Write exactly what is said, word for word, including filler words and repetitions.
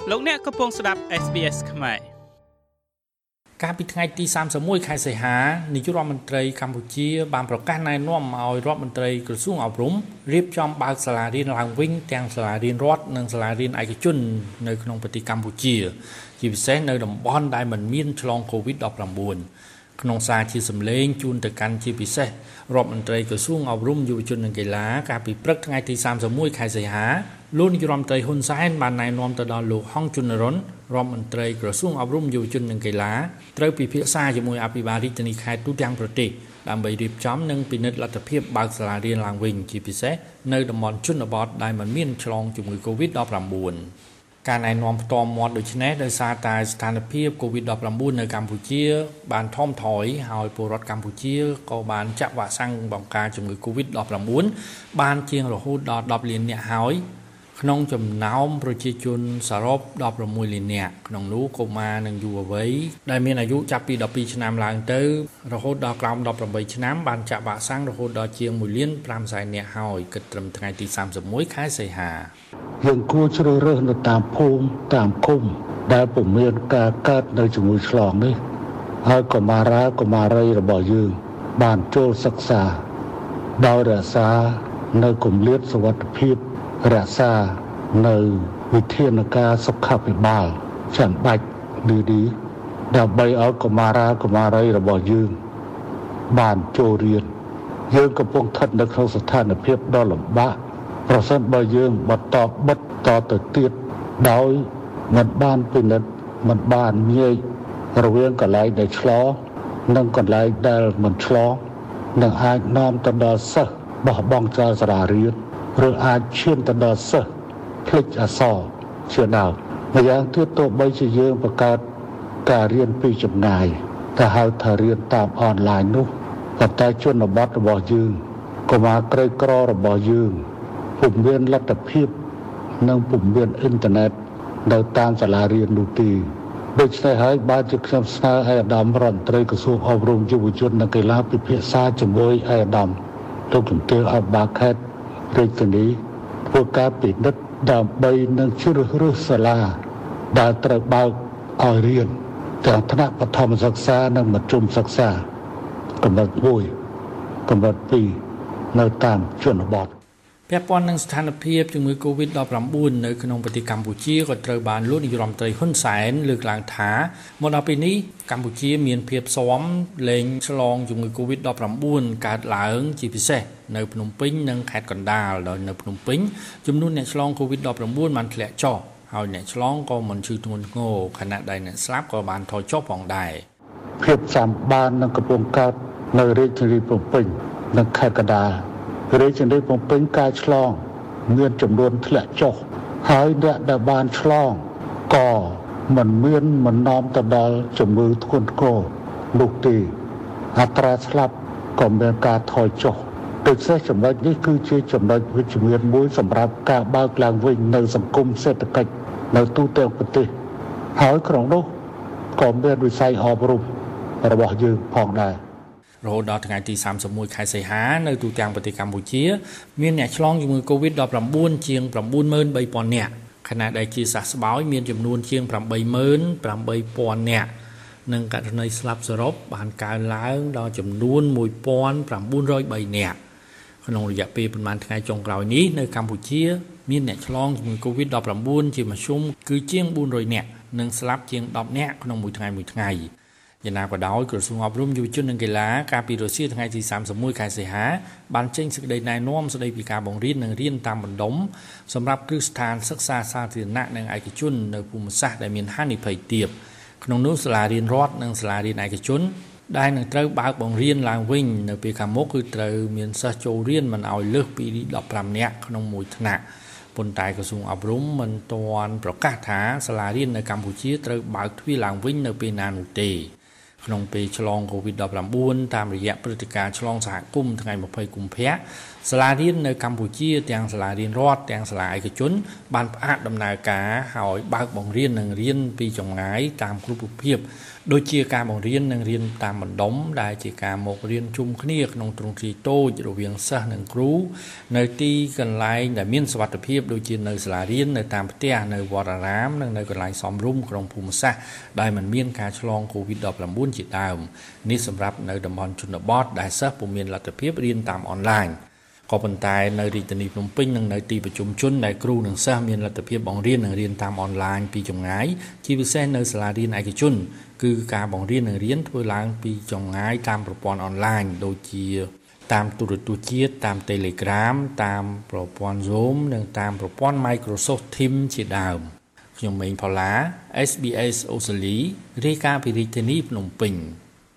លោកអ្នកកំពុងស្ដាប់ เอส บี เอส ខ្មែរការពីថ្ងៃទីសាមសិបមួយខែសីហានាយករដ្ឋមន្ត្រីកម្ពុជាបានប្រកាសណែនាំឲ្យរដ្ឋមន្ត្រីក្រសួងអប់រំរៀបចំបើកសាលារៀនឡើងវិញទាំងសាលារៀនរដ្ឋនិងសាលារៀនឯកជននៅក្នុងប្រទេសកម្ពុជាជាពិសេសនៅតំបន់ដែលមិនមានឆ្លង កូវីដ ដប់ប្រាំបួន ក្នុងសារជាសម្លេងជូនទៅកាន់ជាពិសេសរដ្ឋមន្ត្រីក្រសួងអប់រំយុវជននិងកីឡាកាលពីព្រឹកថ្ងៃទីសាមសិបមួយខែសីហាលោកនាយរដ្ឋមន្ត្រីហ៊ុនសែនបានណែនាំទៅដល់លោកហងជុនរុនរដ្ឋមន្ត្រីក្រសួងអប់រំយុវជននិងកីឡាត្រូវពិភាក្សាជាមួយអភិបាលរាជធានីខេត្តទូទាំងប្រទេសដើម្បីរៀបចំនិងពិនិត្យលទ្ធភាពបើកសាលារៀនឡើងវិញជាពិសេសនៅតំបន់ជនបទដែលមិនមានឆ្លងជំងឺ កូវីដ ដប់ប្រាំបួន ការណែនាំផ្ទាល់មាត់ដូចនេះដោយសារតែស្ថានភាព កូវីដ ដប់ប្រាំបួន នៅកម្ពុជាបានថមថយហើយពលរដ្ឋកម្ពុជាក៏បានចាក់វ៉ាក់សាំងបង្ការជំងឺ កូវីដ ដប់ប្រាំបួន បានជាងរហូតដល់ដប់លាននាក់ហើយក្នុងចំណោមប្រជាជនសរុបដប់ប្រាំមួយលាននាក់ក្នុងនោះកុមារនិងយុវវ័យដែលមានអាយុចាប់ពីដប់ពីរឆ្នាំឡើងទៅរហូតដល់ក្រោមដប់ប្រាំបីឆ្នាំបានចាក់វ៉ាក់សាំងរហូតដល់ជាងមួយលានប្រាំសែននាក់ហើយគិតត្រឹមថ្ងៃទីសាមសិបមួយខែសីហាយើងគួរជ្រើសរើសនៅតាមភូមិតាមឃុំដែលពុំមានការកើតនៅជំងឺឆ្លងនេះហើយកុមារាកុមារីរបស់យើងបានចូលសិក្សាដោយរក្សានៅគម្លាតសុវត្ថិភាពរក្សានៅវិធានការសុខាភិបាលចាំបាច់នេះនេះដើម្បីឲ្យកុមារាកុមារីរបស់យើងបានចូលរៀនយើងកំពុងស្ថិតនៅក្នុងស្ថានភាពដ៏លំបាកប្រសិនបើយើងបន្តបិទតទៅទៀតដោយមិនបានពិនិត្យមិនបានងាយរវាងកន្លែងដែលឆ្លងនិងកន្លែងដែលមិនឆ្លងនឹងអាចនាំទៅដល់សិស្សបោះបង់ចោលសាលារៀនឬអាចឈានទៅដល់សិស្សភ្លេចអក្សរជាដើមម្យ៉ាងទៀតទោះបីជាយើងបង្កើតការរៀនពីចម្ងាយតែហៅថារៀនតាមអនឡាញនោះប៉ុន្តែជនបទរបស់យើងកុមារក្រីក្ររបស់យើងពុំមានលទ្ធភាពនិងពុំមានអ៊ីនធឺណិតនៅតាមសាលារៀននោះទេដូច្នេះហើយបានជាខ្ញុំស្នើឲ្យអាដាមរដ្ឋមន្ត្រីក្រសួងអប់រំយុវជននិងកីឡាពិភាក្សាជាមួយអាដាមលោកជំទាវអបាខេតរាជធានីធ្វើការពិនិត្យដើម្បីនឹងជ្រើសរើសសាលាដែលត្រូវបើកឲ្យរៀនទាំងថ្នាក់បឋមសិក្សានិងមធ្យមសិក្សាកម្រិតមួយកម្រិតពីរនៅតាមជនបទពាក់ព័ន្ធនឹងស្ថានភាពជំងឺ កូវីដ ដប់ប្រាំបួន នៅក្នុងប្រទេសកម្ពុជាក៏ត្រូវបានលោកនាយរដ្ឋមន្ត្រីហ៊ុនសែនលើកឡើងថាមកដល់ពេលនេះកម្ពុជាមានភាពស៊ាំលែងឆ្លងជំងឺ កូវីដ ដប់ប្រាំបួន កើតឡើងជាពិសេសនៅភ្នំពេញនិងខេត្តកណ្ដាលដោយនៅភ្នំពេញចំនួនអ្នកឆ្លង កូវីដ ដប់ប្រាំបួន បានធ្លាក់ចុះហើយអ្នកឆ្លងក៏មិនឈឺធ្ងន់ធ្ងរខណៈដែលអ្នកស្លាប់ក៏បានថយចុះផងដែរភាពចាំបាននឹងកំពុងកើតនៅរាជធានីភ្នំពេញនិងខេត្តកណ្ដាលរាជធានីភ្នំពេញការឆ្លងមានចំនួនធ្លាក់ចុះហើយអ្នកដែលបានឆ្លងក៏មិនមានមិននាំទៅដល់ជំងឺធ្ងន់ធ្ងរនោះទេអត្រាស្លាប់ក៏មានការថយចុះដូច្នេះចំណុចនេះគឺជាចំណុចវិជ្ជមានមួយសម្រាប់ការបើកឡើងវិញនៅសង្គមសេដ្ឋកិច្ចនៅទូទាំងប្រទេសហើយក្នុងនោះក៏មានវិស័យអប់រំរបស់យើងផងដែររហូតដល់ថ្ងៃទីសាមសិបមួយខែសីហានៅទូទាំងប្រទេសកម្ពុជាមានអ្នកឆ្លងជំងឺ កូវីដ ដប់ប្រាំបួន ជាង ប្រាំបួនម៉ឺនបីពាន់ នាក់ខណៈដែលជាសះស្បើយមានចំនួនជាង ប្រាំបីម៉ឺនប្រាំបីពាន់ នាក់និងករណីស្លាប់សរុបបានកើនឡើងដល់ចំនួនមួយពាន់ប្រាំបួនរយបី នាក់ក្នុងរយៈពេលប្រមាណថ្ងៃចុងក្រោយនេះនៅកម្ពុជាមានអ្នកឆ្លងជំងឺ កូវីដ ដប់ប្រាំបួន ជាមធ្យមគឺជាងបួនរយនាក់និងស្លាប់ជាងដប់នាក់ក្នុងមួយថ្ងៃមួយថ្ងៃយ៉ាងណាក៏ដោយក្រសួងអប់រំយុវជននិងកីឡាកាលពីរសៀលថ្ងៃទីសាមសិបមួយខែសីហាបានចេញសេចក្តីណែនាំស្តីពីការបង្រៀននិងរៀនតាមបណ្ដុំសម្រាប់គ្រឹះស្ថានសិក្សាសាធារណៈនិងឯកជននៅភូមិសាស្ត្រដែលមានហានិភ័យទាបក្នុងនោះសាលារៀនរដ្ឋនិងសាលារៀនឯកជនដែលនឹងត្រូវបើកបង្រៀនឡើងវិញនៅពេលខាងមុខគឺត្រូវមានសិស្សចូលរៀនមិនឲ្យលើសពីដប់ប្រាំនាក់ក្នុងមួយថ្នាក់ប៉ុន្តែក្រសួងអប់រំមិនទាន់ប្រកាសថាសាលារៀននៅកម្ពុជាត្រូវបើកទ្វារឡើងវិញនៅពេលណានោះទេក្នុងពេលឆ្លង កូវីដ ដប់ប្រាំបួន តាមរយៈព្រឹត្តិការណ៍ឆ្លងសហគមន៍ថ្ងៃ ម្ភៃ កុម្ភៈសាលារៀននៅកម្ពុជាទាំងសាលារៀនរដ្ឋទាំងសាលាឯកជនបានផ្អាកដំណើរការហើយបើកបង្រៀននិងរៀនពីចម្ងាយតាមគ្រប់រូបភាពដូចជាការបង្រៀននិងរៀនតាមបណ្ដុំដែលជាការមករៀនជុំគ្នាក្នុងទ្រង់ទ្រាយតូចរវាងសិស្សនិងគ្រូនៅទីកន្លែងដែលមានសុវត្ថិភាពដូចជានៅសាលារៀននៅតាមផ្ទះនៅវត្តអារាមនិងនៅកន្លែងសមរម្យក្នុងភូមិសាស្ត្រដែលមិនមានការឆ្លង កូវីដ ដប់ប្រាំបួន ជាដើមនេះសម្រាប់នៅតំបន់ជនបទដែលសិស្សពុំមានលទ្ធភាពរៀនតាមអនឡាញក៏ប៉ុន្តែនៅរាជធានីភ្នំពេញនិងនៅទីប្រជុំជនដែលគ្រូនិងសិស្សមានលទ្ធភាពបង្រៀននិងរៀនតាមអនឡាញពីចម្ងាយជាពិសេសនៅសាលារៀនឯកជនគឺការបង្រៀននិងរៀនធ្វើឡើងពីចម្ងាយតាមប្រព័ន្ធអនឡាញដូចជាតាមទូរទស្សន៍ជាតិតាម Telegram តាមប្រព័ន្ធ Zoom និងតាមប្រព័ន្ធ Microsoft Teams ជាដើមខ្ញុំម៉េងផល្លា เอส บี เอส អូស្ត្រាលីរាយការណ៍ពីរាជធានីភ្នំពេញ